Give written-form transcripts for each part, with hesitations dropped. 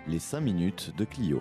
Les 5 minutes de Clio.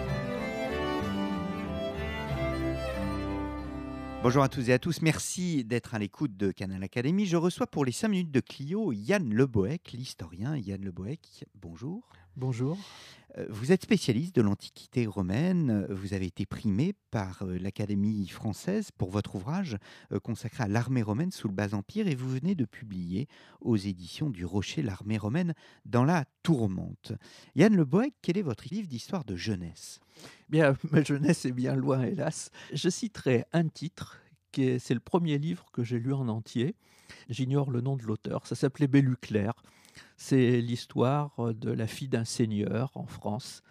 Bonjour à toutes et à tous, merci d'être à l'écoute de Canal Académie. Je reçois pour les 5 minutes de Clio Yann Le Bohec, l'historien Yann Le Bohec. Bonjour. Bonjour. Vous êtes spécialiste de l'Antiquité romaine. Vous avez été primé par l'Académie française pour votre ouvrage consacré à l'armée romaine sous le Bas-Empire et vous venez de publier aux éditions du Rocher l'armée romaine dans la tourmente. Yann Le Bohec, quel est votre livre d'histoire de jeunesse ? Bien, ma jeunesse est bien loin, hélas. Je citerai un titre, c'est le premier livre que j'ai lu en entier. J'ignore le nom de l'auteur. Ça s'appelait Belluclaire. C'est l'histoire de la fille d'un seigneur en France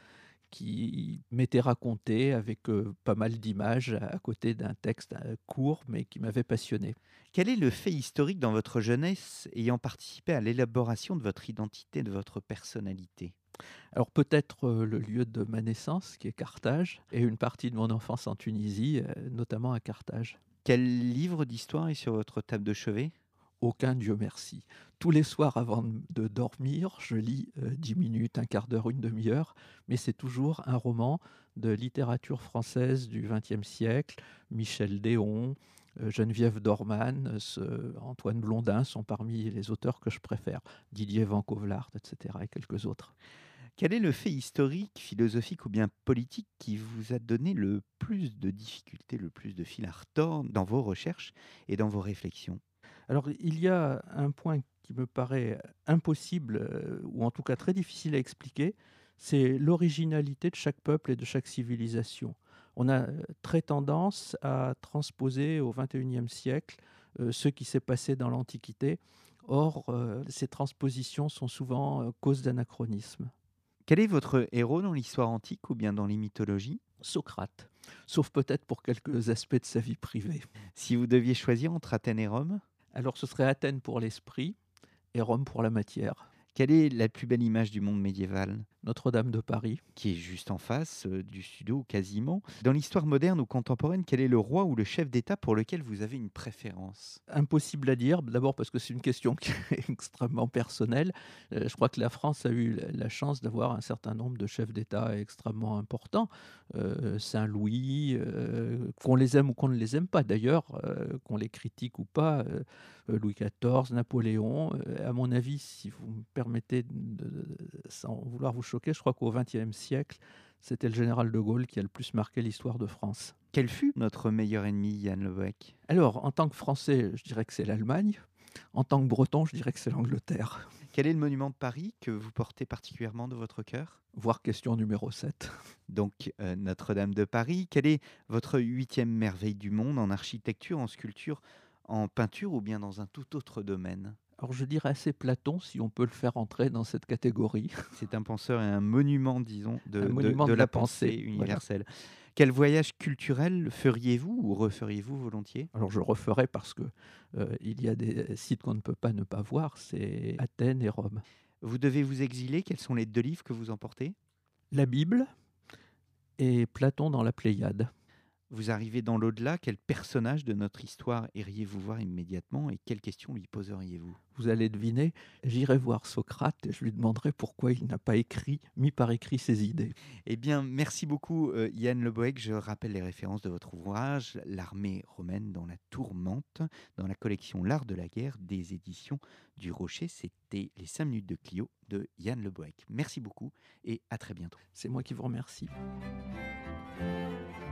qui m'était racontée avec pas mal d'images à côté d'un texte court, mais qui m'avait passionné. Quel est le fait historique dans votre jeunesse ayant participé à l'élaboration de votre identité, de votre personnalité ? Alors peut-être le lieu de ma naissance, qui est Carthage, et une partie de mon enfance en Tunisie, notamment à Carthage. Quel livre d'histoire est sur votre table de chevet ? Aucun, Dieu merci. Tous les soirs avant de dormir, je lis 10 minutes, un quart d'heure, une demi-heure, mais c'est toujours un roman de littérature française du XXe siècle. Michel Déon, Geneviève Dorman, Antoine Blondin sont parmi les auteurs que je préfère. Didier Van Cauwelaert, etc. et quelques autres. Quel est le fait historique, philosophique ou bien politique qui vous a donné le plus de difficultés, le plus de fil à retordre dans vos recherches et dans vos réflexions ? Alors, il y a un point qui me paraît impossible, ou en tout cas très difficile à expliquer, c'est l'originalité de chaque peuple et de chaque civilisation. On a très tendance à transposer au XXIe siècle ce qui s'est passé dans l'Antiquité. Or, ces transpositions sont souvent cause d'anachronisme. Quel est votre héros dans l'histoire antique ou bien dans les mythologies ? Socrate, sauf peut-être pour quelques aspects de sa vie privée. Si vous deviez choisir entre Athènes et Rome ? Alors, ce serait Athènes pour l'esprit et Rome pour la matière. Quelle est la plus belle image du monde médiéval ? Notre-Dame de Paris. Qui est juste en face du studio quasiment. Dans l'histoire moderne ou contemporaine, quel est le roi ou le chef d'État pour lequel vous avez une préférence ? Impossible à dire, d'abord parce que c'est une question qui est extrêmement personnelle. Je crois que la France a eu la chance d'avoir un certain nombre de chefs d'État extrêmement importants. Saint-Louis, qu'on les aime ou qu'on ne les aime pas d'ailleurs, qu'on les critique ou pas, Louis XIV, Napoléon. À mon avis, si vous me permettez, sans vouloir vous choquer, je crois qu'au XXe siècle, c'était le général de Gaulle qui a le plus marqué l'histoire de France. Quel fut notre meilleur ennemi, Yann Le Bohec ? Alors, en tant que Français, je dirais que c'est l'Allemagne. En tant que Breton, je dirais que c'est l'Angleterre. Quel est le monument de Paris que vous portez particulièrement de votre cœur ? Voire question numéro 7. Donc, Notre-Dame de Paris. Quelle est votre 8e merveille du monde en architecture, en sculpture, en peinture ou bien dans un tout autre domaine ? Alors je dirais assez Platon, si on peut le faire entrer dans cette catégorie. C'est un penseur et un monument, disons, de la pensée universelle. Voilà. Quel voyage culturel feriez-vous ou referiez-vous volontiers ? Alors je referai parce que il y a des sites qu'on ne peut pas ne pas voir, c'est Athènes et Rome. Vous devez vous exiler, quels sont les 2 livres que vous emportez ? La Bible et Platon dans la Pléiade. Vous arrivez dans l'au-delà, quel personnage de notre histoire iriez-vous voir immédiatement et quelles questions lui poseriez-vous ? Vous allez deviner, j'irai voir Socrate et je lui demanderai pourquoi il n'a pas mis par écrit ses idées. Eh bien, merci beaucoup Yann Le Bohec. Je rappelle les références de votre ouvrage, L'armée romaine dans la tourmente, dans la collection L'art de la guerre des éditions du Rocher. C'était les 5 minutes de Clio de Yann Le Bohec. Merci beaucoup et à très bientôt. C'est moi qui vous remercie.